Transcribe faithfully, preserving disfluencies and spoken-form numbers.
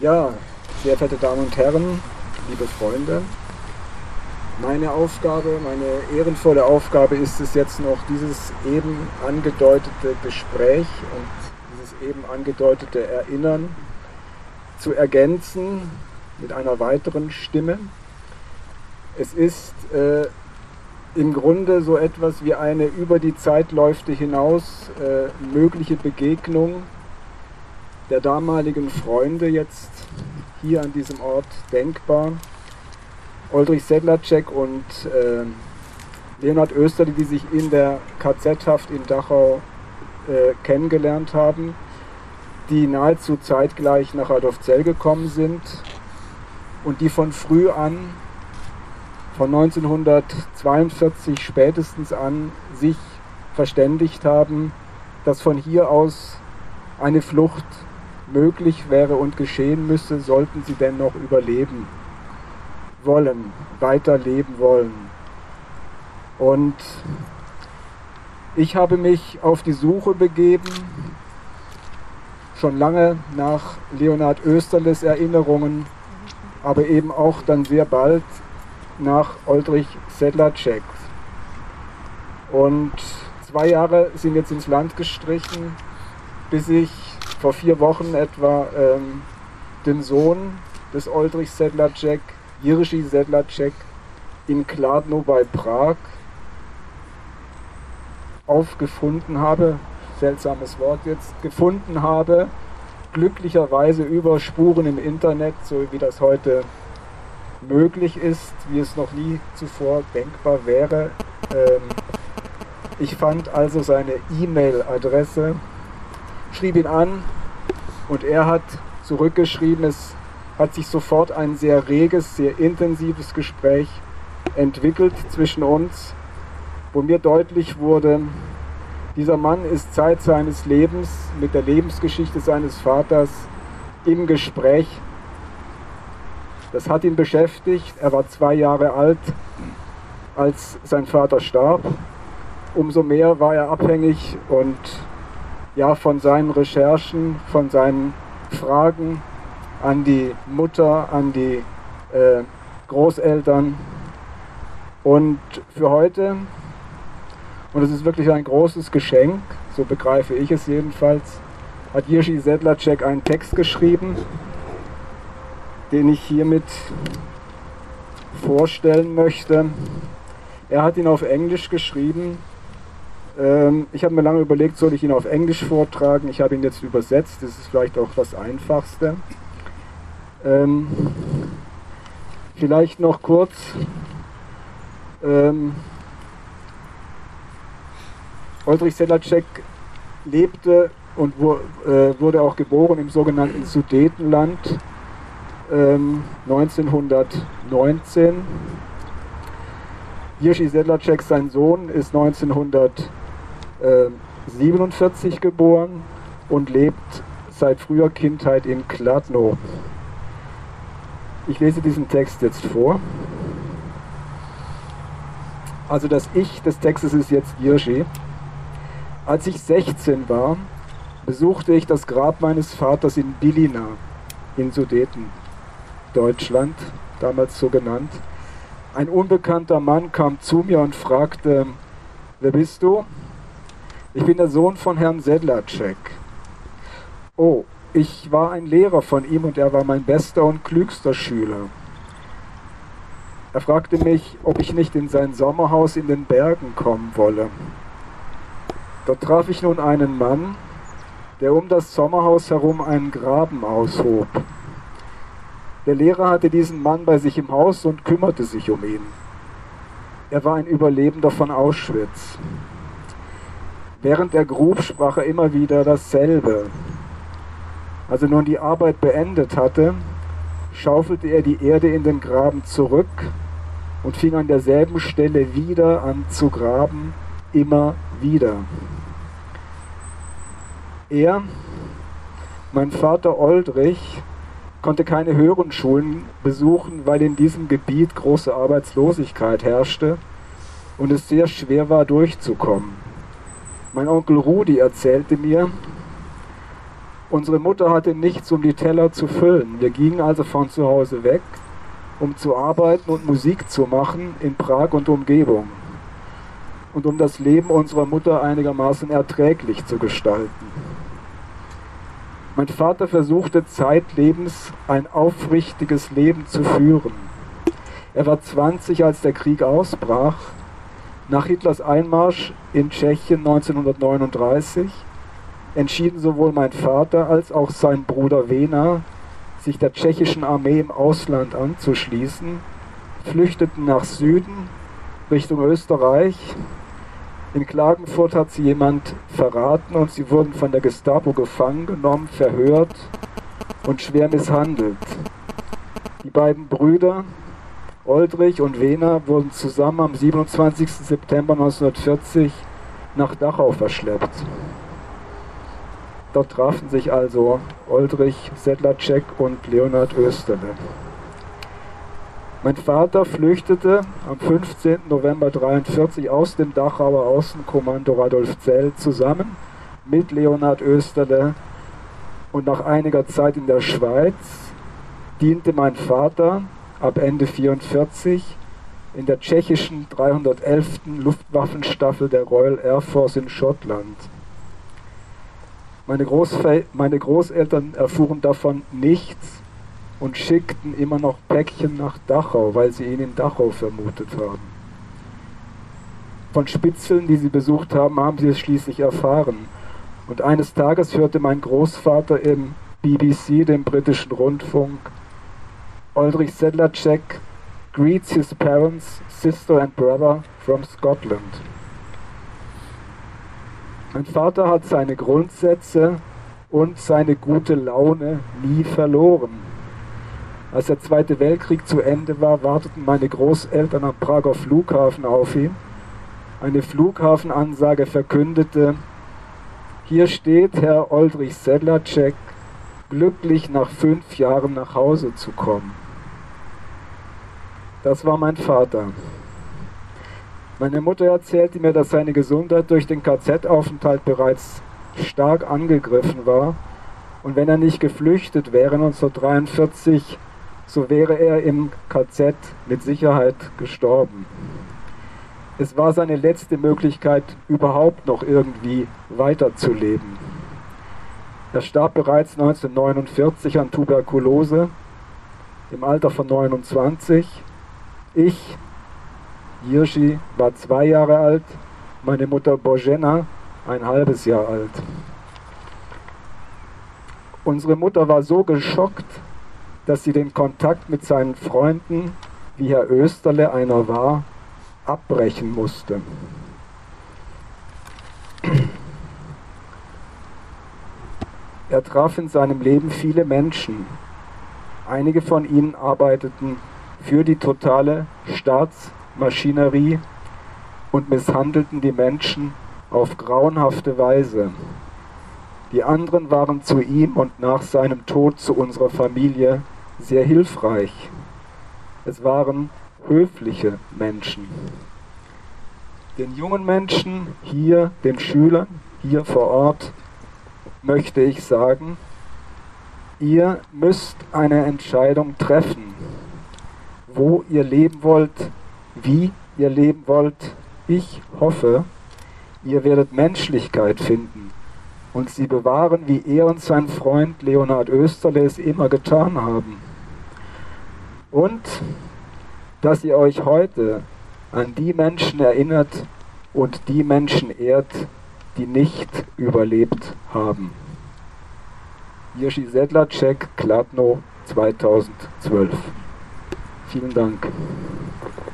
Ja, sehr verehrte Damen und Herren, liebe Freunde, meine Aufgabe, meine ehrenvolle Aufgabe ist es jetzt noch, dieses eben angedeutete Gespräch und dieses eben angedeutete Erinnern zu ergänzen mit einer weiteren Stimme. Es ist äh, im Grunde so etwas wie eine über die Zeitläufte hinaus äh, mögliche Begegnung der damaligen Freunde jetzt hier an diesem Ort denkbar. Oldrich Sedlacek und äh, Leonhard Oesterle, die sich in der K Z-Haft in Dachau äh, kennengelernt haben, die nahezu zeitgleich nach Radolfzell gekommen sind und die von früh an, von neunzehnhundertzweiundvierzig spätestens an, sich verständigt haben, dass von hier aus eine Flucht möglich wäre und geschehen müsse, sollten sie denn noch überleben wollen, weiterleben wollen. Und ich habe mich auf die Suche begeben, schon lange nach Leonhard Oesterles Erinnerungen, aber eben auch dann sehr bald nach Oldrich Sedlacek. Und zwei Jahre sind jetzt ins Land gestrichen, bis ich vor vier Wochen etwa ähm, den Sohn des Oldrich Sedlacek, Jiří Sedlacek, in Kladno bei Prag aufgefunden habe, seltsames Wort jetzt, gefunden habe, glücklicherweise über Spuren im Internet, so wie das heute möglich ist, wie es noch nie zuvor denkbar wäre. Ähm, ich fand also seine E-Mail-Adresse, schrieb ihn an und er hat zurückgeschrieben, es hat sich sofort ein sehr reges, sehr intensives Gespräch entwickelt zwischen uns, wo mir deutlich wurde, dieser Mann ist Zeit seines Lebens mit der Lebensgeschichte seines Vaters im Gespräch. Das hat ihn beschäftigt. Er war zwei Jahre alt, als sein Vater starb. Umso mehr war er abhängig und ja, von seinen Recherchen, von seinen Fragen an die Mutter, an die äh, Großeltern. Und für heute, und es ist wirklich ein großes Geschenk, so begreife ich es jedenfalls, hat Jiří Sedlacek einen Text geschrieben, den ich hiermit vorstellen möchte. Er hat ihn auf Englisch geschrieben. Ähm, ich habe mir lange überlegt, soll ich ihn auf Englisch vortragen. Ich habe ihn jetzt übersetzt, das ist vielleicht auch das Einfachste. Ähm, vielleicht noch kurz. Ähm, Oldrich Sedlacek lebte und wurde auch geboren im sogenannten Sudetenland ähm, neunzehnhundertneunzehn. Jiří Sedlacek, sein Sohn, ist neunzehnhundertsiebenundvierzig geboren und lebt seit früher Kindheit in Kladno. Ich lese diesen Text jetzt vor. Also das Ich des Textes ist jetzt Jiří. Als ich sechzehn war, besuchte ich das Grab meines Vaters in Bílina, in Sudeten, Deutschland, damals so genannt. Ein unbekannter Mann kam zu mir und fragte, wer bist du? Ich bin der Sohn von Herrn Sedlacek. Oh, ich war ein Lehrer von ihm und er war mein bester und klügster Schüler. Er fragte mich, ob ich nicht in sein Sommerhaus in den Bergen kommen wolle. Dort traf ich nun einen Mann, der um das Sommerhaus herum einen Graben aushob. Der Lehrer hatte diesen Mann bei sich im Haus und kümmerte sich um ihn. Er war ein Überlebender von Auschwitz. Während er grub, sprach er immer wieder dasselbe. Als er nun die Arbeit beendet hatte, schaufelte er die Erde in den Graben zurück und fing an derselben Stelle wieder an zu graben, immer wieder. Er, mein Vater Oldrich, konnte keine höheren Schulen besuchen, weil in diesem Gebiet große Arbeitslosigkeit herrschte und es sehr schwer war, durchzukommen. Mein Onkel Rudi erzählte mir, Unsere Mutter hatte nichts, um die Teller zu füllen. Wir gingen also von zu Hause weg, um zu arbeiten und Musik zu machen in Prag und Umgebung und um das Leben unserer Mutter einigermaßen erträglich zu gestalten. Mein Vater versuchte zeitlebens ein aufrichtiges Leben zu führen. Er war zwanzig, als der Krieg ausbrach. Nach Hitlers Einmarsch in Tschechien neunzehnhundertneununddreißig entschieden sowohl mein Vater als auch sein Bruder Wena, sich der tschechischen Armee im Ausland anzuschließen, flüchteten nach Süden, Richtung Österreich. In Klagenfurt hat sie jemand verraten und sie wurden von der Gestapo gefangen genommen, verhört und schwer misshandelt. Die beiden Brüder, Oldrich und Wena, wurden zusammen am siebenundzwanzigsten September neunzehnhundertvierzig nach Dachau verschleppt. Dort trafen sich also Oldrich Sedlacek und Leonhard Oesterle. Mein Vater flüchtete am fünfzehnten November neunzehnhundertdreiundvierzig aus dem Dachauer Außenkommando Radolfzell zusammen mit Leonhard Oesterle und nach einiger Zeit in der Schweiz diente mein Vater ab Ende neunzehnhundertvierundvierzig in der tschechischen dreihundertelften Luftwaffenstaffel der Royal Air Force in Schottland. Meine, Großfe- meine Großeltern erfuhren davon nichts und schickten immer noch Päckchen nach Dachau, weil sie ihn in Dachau vermutet haben. Von Spitzeln, die sie besucht haben, haben sie es schließlich erfahren. Und eines Tages hörte mein Großvater im B B C, dem britischen Rundfunk, Oldrich Sedlacek greets his parents, sister and brother from Scotland. Mein Vater hat seine Grundsätze und seine gute Laune nie verloren. Als der Zweite Weltkrieg zu Ende war, warteten meine Großeltern am Prager Flughafen auf ihn. Eine Flughafenansage verkündete: Hier steht Herr Oldrich Sedlacek, glücklich nach fünf Jahren nach Hause zu kommen. Das war mein Vater. Meine Mutter erzählte mir, dass seine Gesundheit durch den K Z-Aufenthalt bereits stark angegriffen war und wenn er nicht geflüchtet wäre neunzehnhundertdreiundvierzig, so wäre er im K Z mit Sicherheit gestorben. Es war seine letzte Möglichkeit, überhaupt noch irgendwie weiterzuleben. Er starb bereits neunzehnhundertneunundvierzig an Tuberkulose im Alter von neunundzwanzig. Ich, Jirschi, war zwei Jahre alt, meine Mutter Bożena ein halbes Jahr alt. Unsere Mutter war so geschockt, dass sie den Kontakt mit seinen Freunden, wie Herr Oesterle einer war, abbrechen musste. Er traf in seinem Leben viele Menschen. Einige von ihnen arbeiteten für die totale Staatsmaschinerie und misshandelten die Menschen auf grauenhafte Weise. Die anderen waren zu ihm und nach seinem Tod zu unserer Familie sehr hilfreich. Es waren höfliche Menschen. Den jungen Menschen hier, den Schülern hier vor Ort, möchte ich sagen, ihr müsst eine Entscheidung treffen, wo ihr leben wollt, wie ihr leben wollt. Ich hoffe, ihr werdet Menschlichkeit finden und sie bewahren, wie er und sein Freund Leonhard Oesterle es immer getan haben. Und dass ihr euch heute an die Menschen erinnert und die Menschen ehrt, die nicht überlebt haben. Jirschi Sedlacek, Kladno, zweitausendzwölf. Vielen Dank.